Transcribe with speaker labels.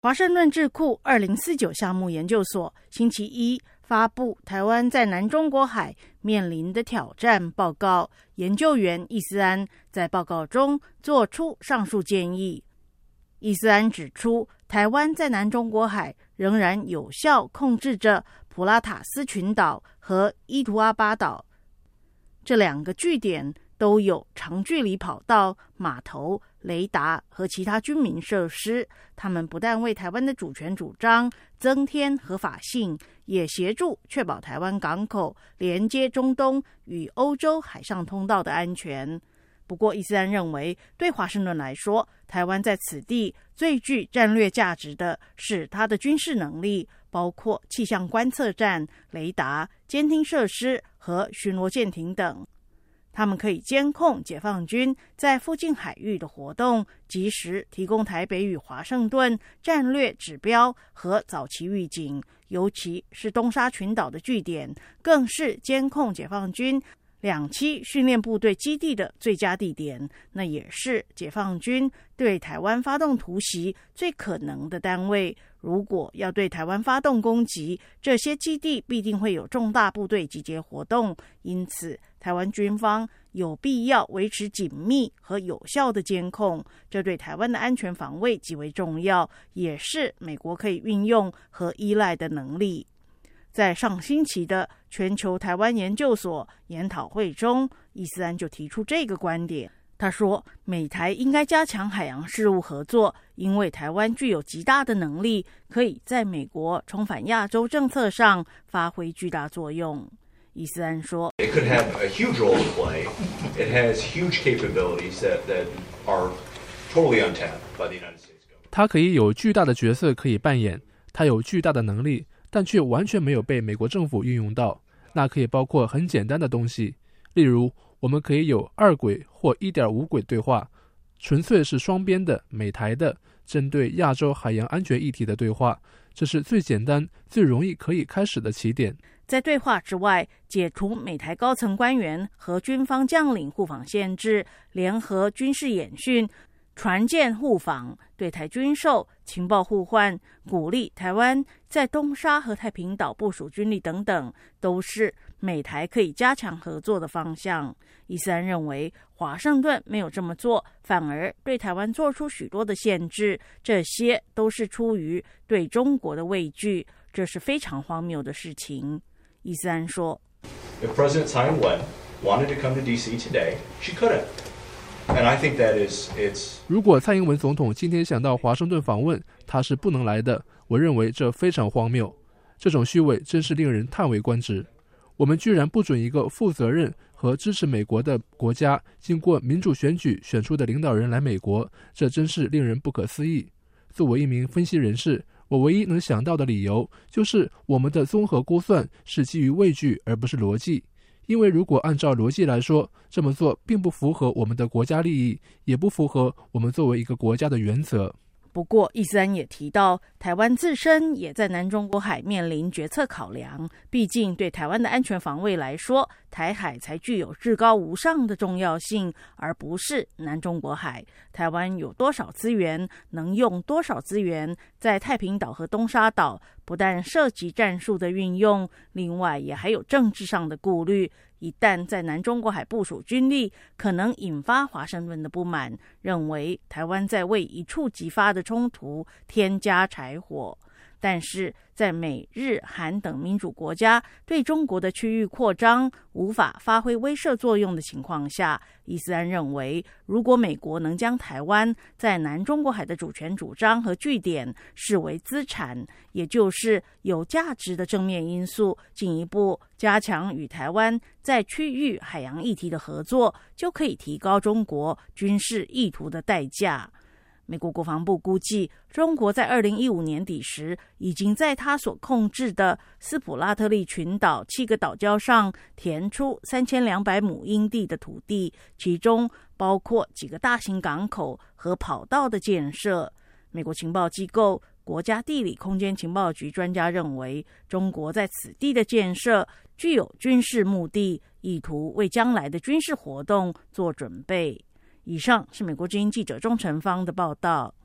Speaker 1: 华盛顿智库2049项目研究所星期一发布台湾在南中国海面临的挑战报告，研究员易思安在报告中做出上述建议。易思安指出，台湾在南中国海仍然有效控制着普拉塔斯群岛和伊图阿巴岛，这两个据点都有长距离跑道、码头、雷达和其他军民设施，他们不但为台湾的主权主张增添合法性，也协助确保台湾港口连接中东与欧洲海上通道的安全。不过，易思安认为，对华盛顿来说，台湾在此地最具战略价值的是它的军事能力，包括气象观测站、雷达、监听设施和巡逻舰艇等。他们可以监控解放军在附近海域的活动，及时提供台北与华盛顿战略指标和早期预警，尤其是东沙群岛的据点，更是监控解放军两栖训练部队基地的最佳地点，那也是解放军对台湾发动突袭最可能的单位。如果要对台湾发动攻击，这些基地必定会有重大部队集结活动，因此台湾军方有必要维持紧密和有效的监控，这对台湾的安全防卫极为重要，也是美国可以运用和依赖的能力。在上星期的全球台湾研究所研讨会中，易思安就提出这个观点。他说，美台应该加强海洋事务合作，因为台湾具有极大的能力，可以在美国重返亚洲政策上发挥巨大作用。易思安说
Speaker 2: It could have a huge role to play. It has huge capabilities that are totally untapped by the United States government.
Speaker 3: 它可以有巨大的角色可以扮演，它有巨大的能力，但却完全没有被美国政府运用到。那可以包括很简单的东西，例如我们可以有2轨或 1.5 轨对话，纯粹是双边的美台的针对亚洲海洋安全议题的对话，这是最简单最容易可以开始的起点。
Speaker 1: 在对话之外，解除美台高层官员和军方将领互访限制，联合军事演训，船舰互访，对台军售、情报互换，鼓励台湾在东沙和太平岛部署军力等等，都是美台可以加强合作的方向。易思安认为，华盛顿没有这么做，反而对台湾做出许多的限制，这些都是出于对中国的畏惧，这是非常荒谬的事情。易思安说
Speaker 2: If President Tsai Ing-wen wanted to come to D.C. today, she could have.And I think that it's
Speaker 3: 如果蔡英文总统今天想到华盛顿访问，他是不能来的。我认为这非常荒谬，这种虚伪真是令人叹为观止。我们居然不准一个负责任和支持美国的国家经过民主选举选出的领导人来美国，这真是令人不可思议。作为一名分析人士，我唯一能想到的理由就是我们的综合估算是基于畏惧而不是逻辑。因为如果按照逻辑来说，这么做并不符合我们的国家利益，也不符合我们作为一个国家的原则。
Speaker 1: 不过，易思安也提到，台湾自身也在南中国海面临决策考量，毕竟对台湾的安全防卫来说，台海才具有至高无上的重要性，而不是南中国海。台湾有多少资源，能用多少资源，在太平岛和东沙岛不但涉及战术的运用，另外也还有政治上的顾虑。一旦在南中国海部署军力，可能引发华盛顿的不满，认为台湾在为一触即发的冲突添加柴火。但是在美日韩等民主国家对中国的区域扩张无法发挥威慑作用的情况下，易思安认为，如果美国能将台湾在南中国海的主权主张和据点视为资产，也就是有价值的正面因素，进一步加强与台湾在区域海洋议题的合作，就可以提高中国军事意图的代价。美国国防部估计，中国在2015年底时，已经在它所控制的斯普拉特利群岛7个岛礁上填出3200亩英地的土地，其中包括几个大型港口和跑道的建设。美国情报机构国家地理空间情报局专家认为，中国在此地的建设具有军事目的，意图为将来的军事活动做准备。以上是美国之音记者钟成芳的报道。